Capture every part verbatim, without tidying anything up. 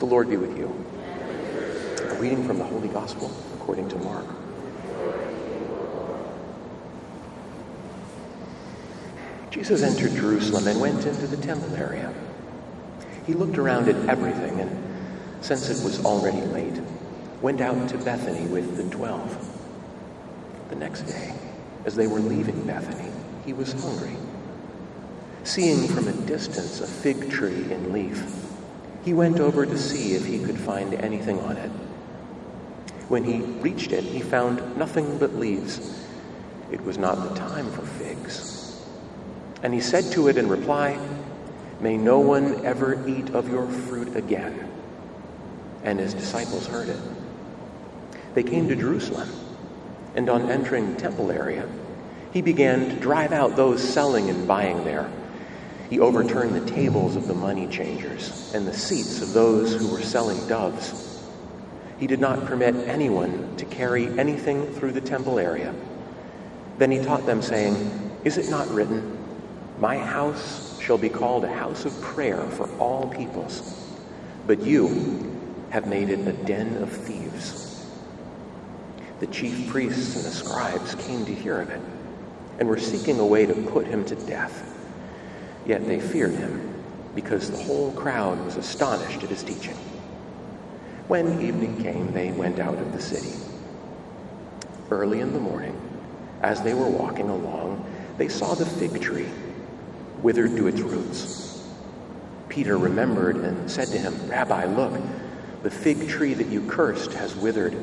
The Lord be with you. A reading from the Holy Gospel according to Mark. Jesus entered Jerusalem and went into the temple area. He looked around at everything and, since it was already late, went out to Bethany with the twelve. The next day, as they were leaving Bethany, he was hungry. Seeing from a distance a fig tree in leaf, he went over to see if he could find anything on it. When he reached it, he found nothing but leaves. It was not the time for figs. And he said to it in reply, "May no one ever eat of your fruit again." And his disciples heard it. They came to Jerusalem, and on entering the temple area, he began to drive out those selling and buying there. He overturned the tables of the money changers and the seats of those who were selling doves. He did not permit anyone to carry anything through the temple area. Then he taught them, saying, "Is it not written, 'My house shall be called a house of prayer for all peoples,' but you have made it a den of thieves." The chief priests and the scribes came to hear of it and were seeking a way to put him to death. Yet they feared him, because the whole crowd was astonished at his teaching. When evening came, they went out of the city. Early in the morning, as they were walking along, they saw the fig tree withered to its roots. Peter remembered and said to him, "Rabbi, look, the fig tree that you cursed has withered."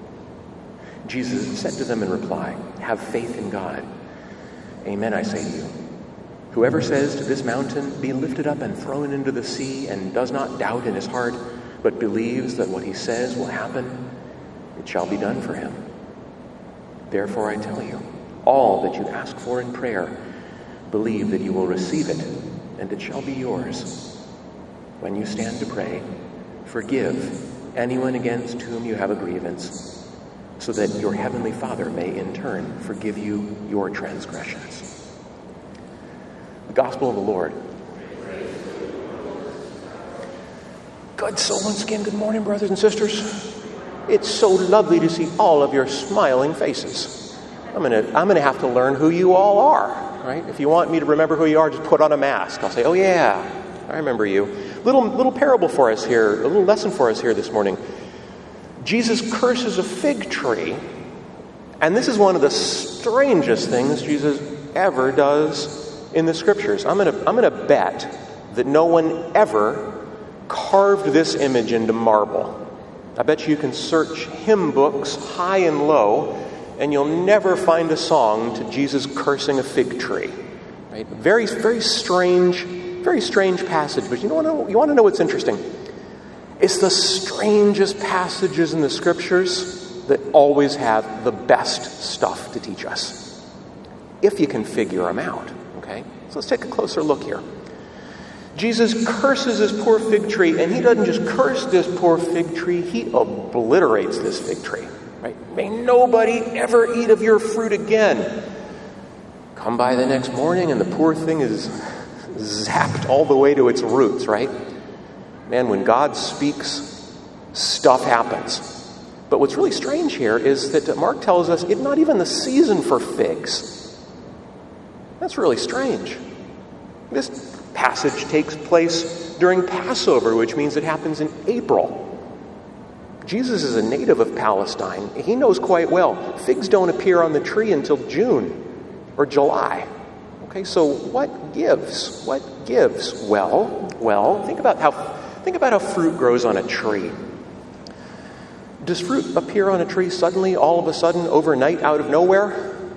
Jesus said to them in reply, "Have faith in God. Amen, I say to you, whoever says to this mountain, 'Be lifted up and thrown into the sea,' and does not doubt in his heart, but believes that what he says will happen, it shall be done for him. Therefore I tell you, all that you ask for in prayer, believe that you will receive it, and it shall be yours. When you stand to pray, forgive anyone against whom you have a grievance, so that your heavenly Father may in turn forgive you your transgressions." The Gospel of the Lord. Good. So once again, good morning, brothers and sisters. It's so lovely to see all of your smiling faces. I'm gonna, I'm gonna have to learn who you all are, right? If you want me to remember who you are, just put on a mask. I'll say, "Oh yeah, I remember you." Little, little parable for us here, a little lesson for us here this morning. Jesus curses a fig tree, and this is one of the strangest things Jesus ever does in the scriptures. I'm gonna, I'm gonna bet that no one ever carved this image into marble. I bet you can search hymn books high and low, and you'll never find a song to Jesus cursing a fig tree. Right? Very, very strange, very strange passage. But you know, you want to know what's interesting? It's the strangest passages in the scriptures that always have the best stuff to teach us, if you can figure them out. Okay, so let's take a closer look here. Jesus curses this poor fig tree, and he doesn't just curse this poor fig tree, he obliterates this fig tree. Right? May nobody ever eat of your fruit again. Come by the next morning, and the poor thing is zapped all the way to its roots, right? Man, when God speaks, stuff happens. But what's really strange here is that Mark tells us it's not even the season for figs. That's really strange. This passage takes place during Passover, which means it happens in April. Jesus is a native of Palestine. He knows quite well figs don't appear on the tree until June or July. Okay, so what gives? What gives? Well, well, think about how think about how fruit grows on a tree. Does fruit appear on a tree suddenly, all of a sudden, overnight, out of nowhere?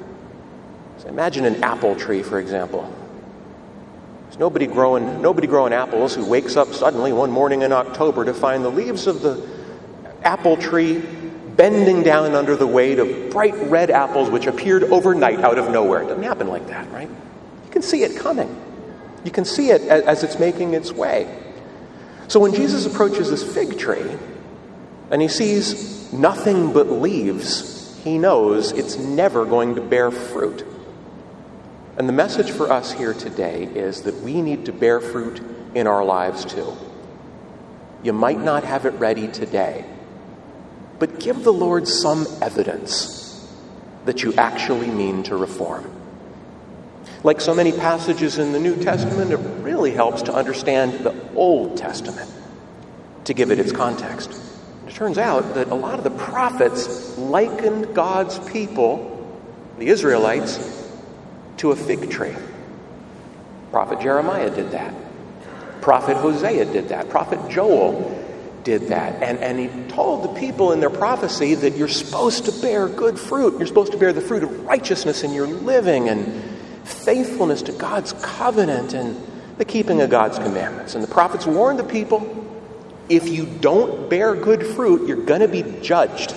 So imagine an apple tree, for example. There's nobody growing, nobody growing apples who wakes up suddenly one morning in October to find the leaves of the apple tree bending down under the weight of bright red apples which appeared overnight out of nowhere. It doesn't happen like that, right? You can see it coming. You can see it as it's making its way. So when Jesus approaches this fig tree and he sees nothing but leaves, he knows it's never going to bear fruit. And the message for us here today is that we need to bear fruit in our lives too. You might not have it ready today, but give the Lord some evidence that you actually mean to reform. Like so many passages in the New Testament, it really helps to understand the Old Testament to give it its context. It turns out that a lot of the prophets likened God's people, the Israelites, to a fig tree. Prophet Jeremiah did that. Prophet Hosea did that. Prophet Joel did that. And, and he told the people in their prophecy that you're supposed to bear good fruit. You're supposed to bear the fruit of righteousness in your living and faithfulness to God's covenant and the keeping of God's commandments. And the prophets warned the people, if you don't bear good fruit, you're going to be judged.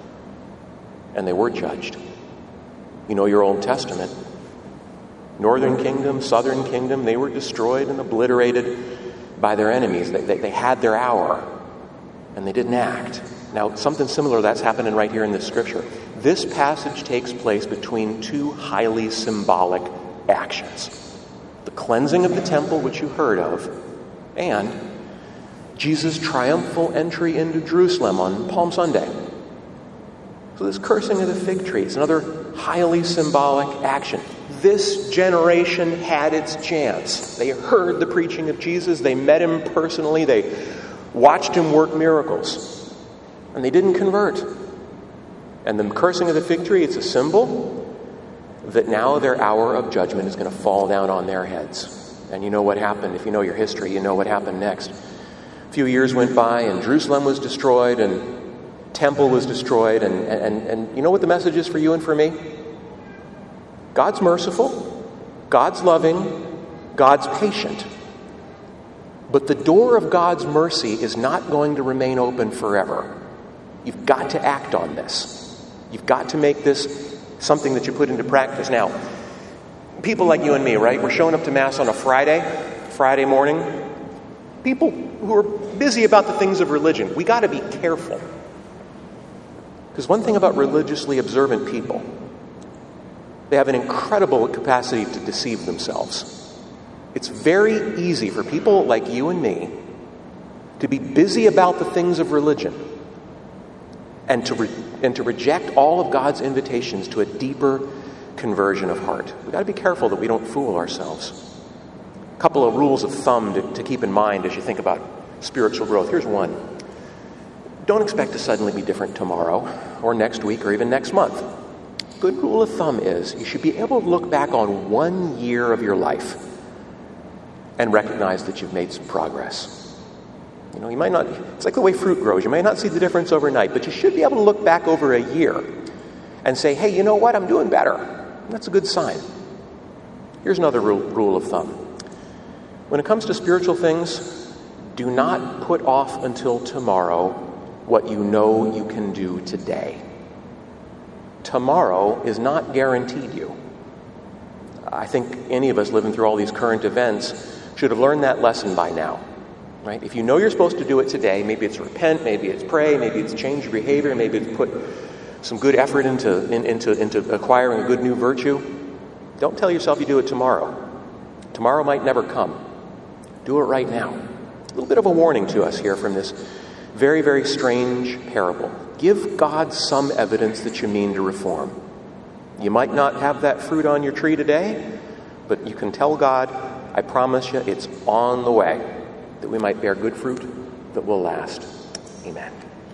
And they were judged. You know your Old Testament. Northern kingdom, southern kingdom, they were destroyed and obliterated by their enemies. They, they, they had their hour, and they didn't act. Now, something similar that's happening right here in this scripture. This passage takes place between two highly symbolic actions. The cleansing of the temple, which you heard of, and Jesus' triumphal entry into Jerusalem on Palm Sunday. So this cursing of the fig tree is another highly symbolic action. This generation had its chance. They heard the preaching of Jesus. They met him personally. They watched him work miracles. And they didn't convert. And the cursing of the fig tree, it's a symbol that now their hour of judgment is going to fall down on their heads. And you know what happened. If you know your history, you know what happened next. A few years went by and Jerusalem was destroyed and temple was destroyed. And, and, and you know what the message is for you and for me? God's merciful, God's loving, God's patient. But the door of God's mercy is not going to remain open forever. You've got to act on this. You've got to make this something that you put into practice. Now, people like you and me, right? We're showing up to Mass on a Friday, Friday morning. People who are busy about the things of religion, we got to be careful. Because one thing about religiously observant people, they have an incredible capacity to deceive themselves. It's very easy for people like you and me to be busy about the things of religion and to re- and to reject all of God's invitations to a deeper conversion of heart. We've got to be careful that we don't fool ourselves. A couple of rules of thumb to, to keep in mind as you think about spiritual growth. Here's one. Don't expect to suddenly be different tomorrow or next week or even next month. Good rule of thumb is you should be able to look back on one year of your life and recognize that you've made some progress. You know, you might not, it's like the way fruit grows. You might not see the difference overnight, but you should be able to look back over a year and say, hey, you know what? I'm doing better. That's a good sign. Here's another rule, rule of thumb. When it comes to spiritual things, do not put off until tomorrow what you know you can do today. Tomorrow is not guaranteed you. I think any of us living through all these current events should have learned that lesson by now, right? If you know you're supposed to do it today, maybe it's repent, maybe it's pray, maybe it's change your behavior, maybe it's put some good effort into, in, into, into acquiring a good new virtue. Don't tell yourself you do it tomorrow. Tomorrow might never come. Do it right now. A little bit of a warning to us here from this very, very strange parable. Give God some evidence that you mean to reform. You might not have that fruit on your tree today, but you can tell God, I promise you it's on the way, that we might bear good fruit that will last. Amen.